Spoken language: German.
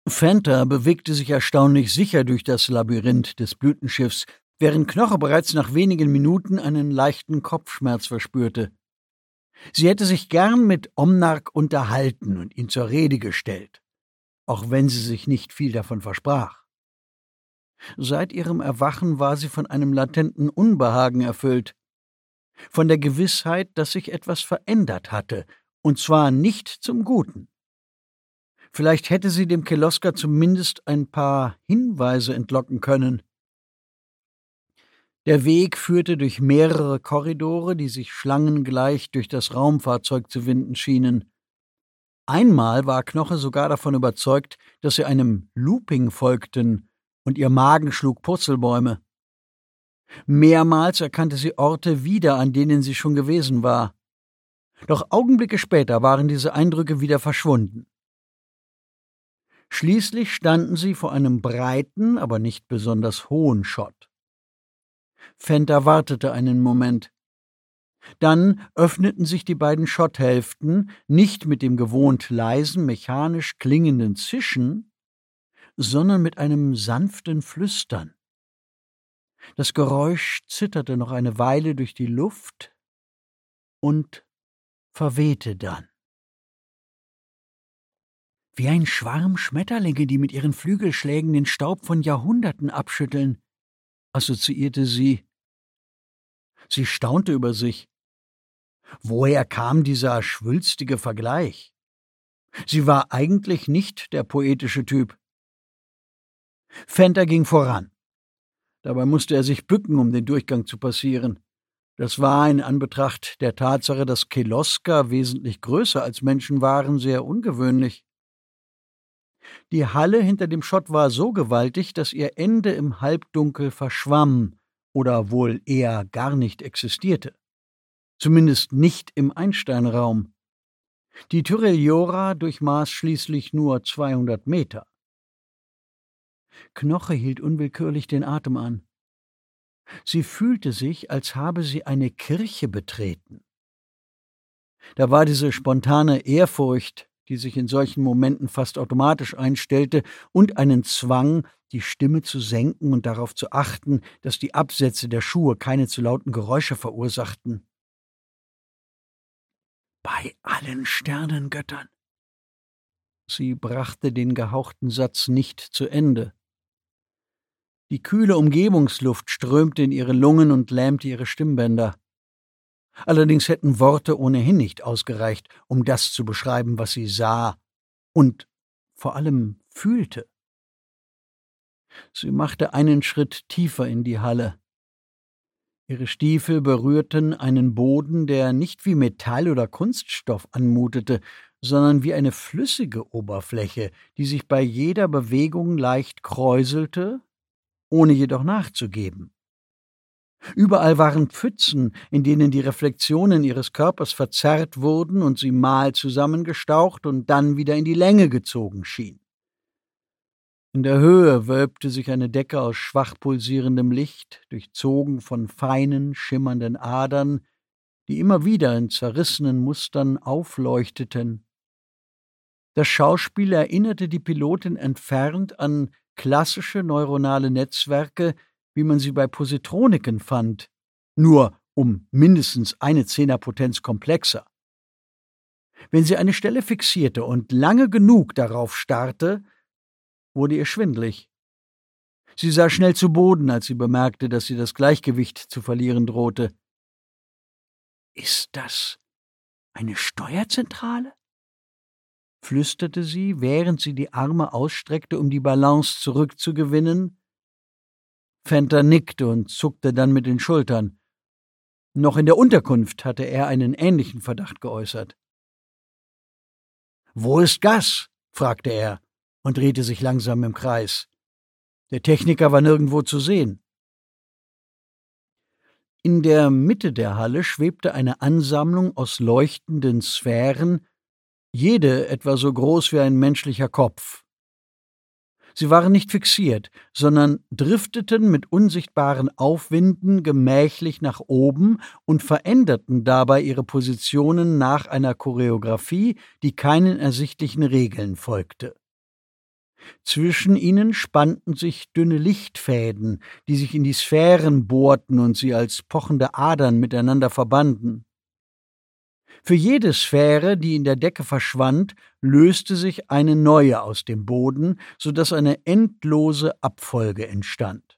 Fanta bewegte sich erstaunlich sicher durch das Labyrinth des Blütenschiffs, während Knoche bereits nach wenigen Minuten einen leichten Kopfschmerz verspürte. Sie hätte sich gern mit Omnark unterhalten und ihn zur Rede gestellt, auch wenn sie sich nicht viel davon versprach. Seit ihrem Erwachen war sie von einem latenten Unbehagen erfüllt, von der Gewissheit, dass sich etwas verändert hatte, und zwar nicht zum Guten. Vielleicht hätte sie dem Kelosker zumindest ein paar Hinweise entlocken können. Der Weg führte durch mehrere Korridore, die sich schlangengleich durch das Raumfahrzeug zu winden schienen. Einmal war Knoche sogar davon überzeugt, dass sie einem Looping folgten, und ihr Magen schlug Purzelbäume. Mehrmals erkannte sie Orte wieder, an denen sie schon gewesen war. Doch Augenblicke später waren diese Eindrücke wieder verschwunden. Schließlich standen sie vor einem breiten, aber nicht besonders hohen Schott. Fanta wartete einen Moment. Dann öffneten sich die beiden Schotthälften, nicht mit dem gewohnt leisen, mechanisch klingenden Zischen, sondern mit einem sanften Flüstern. Das Geräusch zitterte noch eine Weile durch die Luft und verwehte dann. Wie ein Schwarm Schmetterlinge, die mit ihren Flügelschlägen den Staub von Jahrhunderten abschütteln, assoziierte sie. Sie staunte über sich. Woher kam dieser schwülstige Vergleich? Sie war eigentlich nicht der poetische Typ. Fanta ging voran. Dabei musste er sich bücken, um den Durchgang zu passieren. Das war in Anbetracht der Tatsache, dass Kelosker wesentlich größer als Menschen waren, sehr ungewöhnlich. Die Halle hinter dem Schott war so gewaltig, dass ihr Ende im Halbdunkel verschwamm oder wohl eher gar nicht existierte. Zumindest nicht im Einsteinraum. Die Tyreliora durchmaß schließlich nur 200 Meter. Knoche hielt unwillkürlich den Atem an. Sie fühlte sich, als habe sie eine Kirche betreten. Da war diese spontane Ehrfurcht, die sich in solchen Momenten fast automatisch einstellte, und einen Zwang, die Stimme zu senken und darauf zu achten, dass die Absätze der Schuhe keine zu lauten Geräusche verursachten. Bei allen Sternengöttern. Sie brachte den gehauchten Satz nicht zu Ende. Die kühle Umgebungsluft strömte in ihre Lungen und lähmte ihre Stimmbänder. Allerdings hätten Worte ohnehin nicht ausgereicht, um das zu beschreiben, was sie sah und vor allem fühlte. Sie machte einen Schritt tiefer in die Halle. Ihre Stiefel berührten einen Boden, der nicht wie Metall oder Kunststoff anmutete, sondern wie eine flüssige Oberfläche, die sich bei jeder Bewegung leicht kräuselte, ohne jedoch nachzugeben. Überall waren Pfützen, in denen die Reflexionen ihres Körpers verzerrt wurden und sie mal zusammengestaucht und dann wieder in die Länge gezogen schien. In der Höhe wölbte sich eine Decke aus schwach pulsierendem Licht, durchzogen von feinen, schimmernden Adern, die immer wieder in zerrissenen Mustern aufleuchteten. Das Schauspiel erinnerte die Pilotin entfernt an klassische neuronale Netzwerke, wie man sie bei Positroniken fand, nur um mindestens eine Zehnerpotenz komplexer. Wenn sie eine Stelle fixierte und lange genug darauf starrte, wurde ihr schwindlig. Sie sah schnell zu Boden, als sie bemerkte, dass sie das Gleichgewicht zu verlieren drohte. »Ist das eine Steuerzentrale?« flüsterte sie, während sie die Arme ausstreckte, um die Balance zurückzugewinnen. Fanta nickte und zuckte dann mit den Schultern. Noch in der Unterkunft hatte er einen ähnlichen Verdacht geäußert. »Wo ist Gas?« fragte er und drehte sich langsam im Kreis. Der Techniker war nirgendwo zu sehen. In der Mitte der Halle schwebte eine Ansammlung aus leuchtenden Sphären, jede etwa so groß wie ein menschlicher Kopf. Sie waren nicht fixiert, sondern drifteten mit unsichtbaren Aufwinden gemächlich nach oben und veränderten dabei ihre Positionen nach einer Choreografie, die keinen ersichtlichen Regeln folgte. Zwischen ihnen spannten sich dünne Lichtfäden, die sich in die Sphären bohrten und sie als pochende Adern miteinander verbanden. Für jede Sphäre, die in der Decke verschwand, löste sich eine neue aus dem Boden, so dass eine endlose Abfolge entstand.